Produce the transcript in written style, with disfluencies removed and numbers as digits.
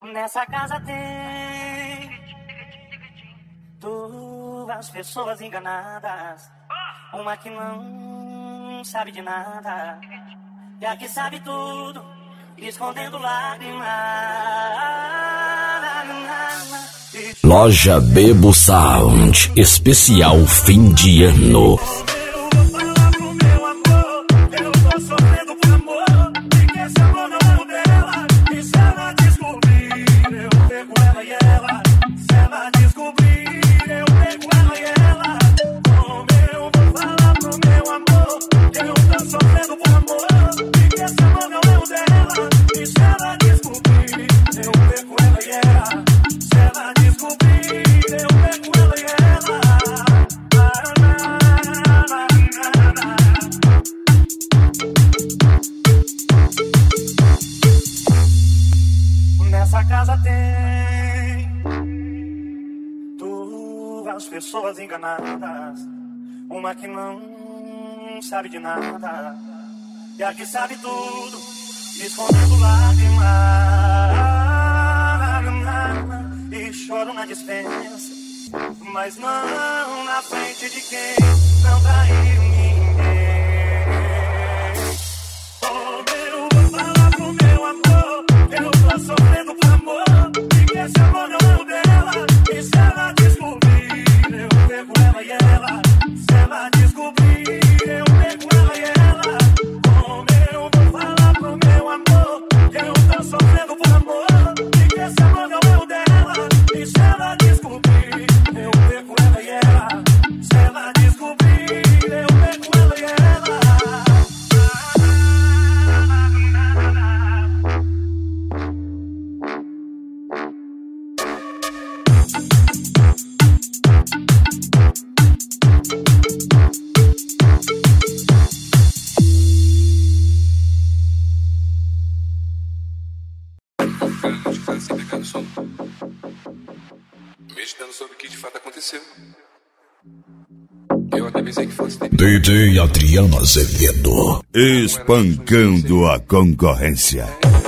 Nessa casa tem duas pessoas enganadas. Uma que não sabe de nada e a que sabe tudo, escondendo lágrimas. Loja Bebo Sound, especial fim de ano. Nessa casa tem duas pessoas enganadas. Uma que não sabe de nada e a que sabe tudo, escondendo lágrimas. E choro na dispensa, mas não na frente de quem não traiu ninguém. Eu vou falar pro meu amor, eu tô sofrendo por amor, e que esse amor não é o dela. E se ela descobrir, eu pego ela e ela. Se ela descobrir, eu pego ela e ela. Como eu vou falar pro meu amor, eu tô sofrendo por amor, e que esse amor não é o dela. E se ela descobrir, eu pego ela e ela. Se ela descobrir, eu pego ela e ela. Meditando sobre o que de fato aconteceu. Eu até pensei que fosse DJ Adriano Azevedo, espancando a concorrência.